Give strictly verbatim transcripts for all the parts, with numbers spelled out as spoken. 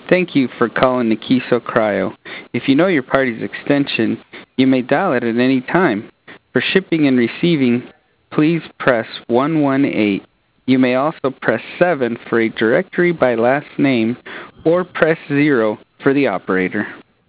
Thank you for calling Nikiso Cryo. If you know your party's extension, you may dial it at any time. For shipping and receiving, please press one one eight. You may also press seven for a directory by last name or press zero for the operator.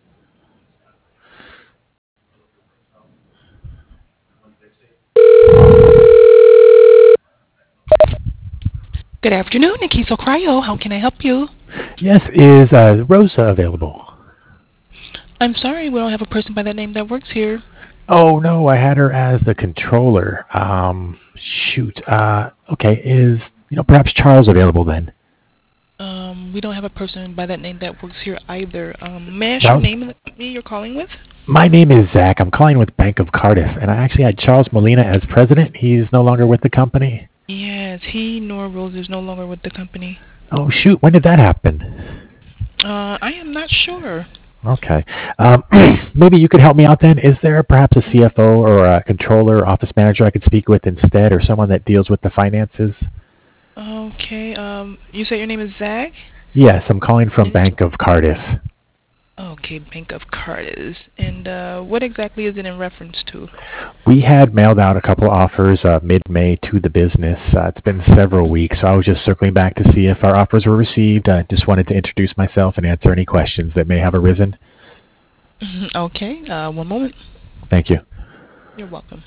Good afternoon, Nikiso Cryo. How can I help you? Yes, is uh, Rosa available? I'm sorry, we don't have a person by that name that works here. Oh no, I had her as the controller. Um, shoot. Uh, okay, is you know perhaps Charles available then? Um, we don't have a person by that name that works here either. Um, may I ask your No. name and the company you're calling with? My name is Zach. I'm calling with Bank of Cardiff, and I actually had Charles Molina as president. He's no longer with the company. Yes, he nor Rose is no longer with the company. Oh shoot, when did that happen? Uh, I am not sure. Okay. Um, maybe you could help me out then. Is there perhaps a C F O or a controller, office manager I could speak with instead, or someone that deals with the finances? Okay, um, you said your name is Zach? Yes, I'm calling from Bank of Cardiff. Okay, Bank of Cardiff. And uh, what exactly is it in reference to? We had mailed out a couple offers uh, mid-May to the business. Uh, it's been several weeks, so I was just circling back to see if our offers were received. I just wanted to introduce myself and answer any questions that may have arisen. Okay, uh, one moment. Thank you. You're welcome.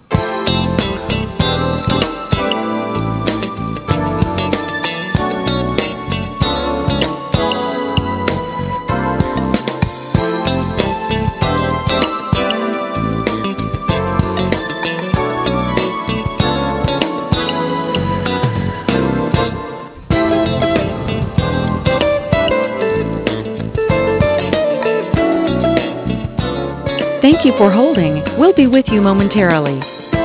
Thank you for holding. We'll be with you momentarily.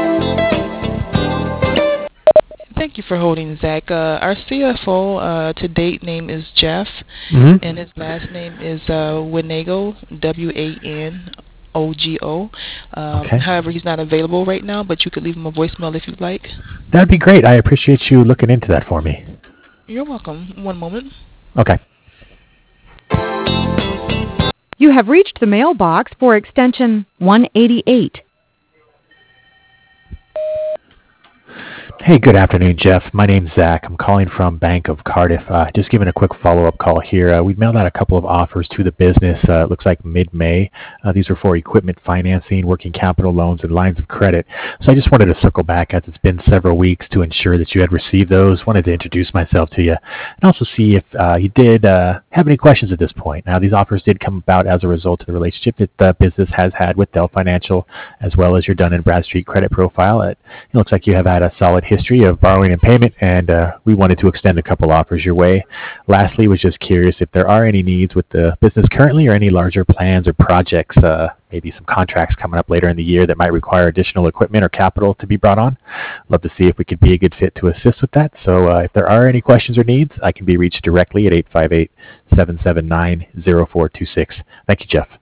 Thank you for holding, Zach. Uh, our C F O uh, to date name is Jeff, mm-hmm. and his last name is uh, Wanego, W A N O G O. Um, okay. However, he's not available right now, but you could leave him a voicemail if you'd like. That'd be great. I appreciate you looking into that for me. You're welcome. One moment. Okay. You have reached the mailbox for extension one eighty-eight. Hey, good afternoon, Jeff. My name's Zach. I'm calling from Bank of Cardiff. Uh, just giving a quick follow-up call here. Uh, we've mailed out a couple of offers to the business. Uh, it looks like mid-May. Uh, these are for equipment financing, working capital loans, and lines of credit. So I just wanted to circle back as it's been several weeks to ensure that you had received those. Wanted to introduce myself to you and also see if uh, you did uh, have any questions at this point. Now, these offers did come about as a result of the relationship that the business has had with Dell Financial, as well as your Dun and Bradstreet credit profile. It, it looks like you have had a solid history of borrowing and payment, and uh, we wanted to extend a couple offers your way. Lastly, was just curious if there are any needs with the business currently or any larger plans or projects, uh, maybe some contracts coming up later in the year that might require additional equipment or capital to be brought on. Love to see if we could be a good fit to assist with that. So uh, if there are any questions or needs, I can be reached directly at eight five eight, seven seven nine, zero four two six. Thank you, Jeff.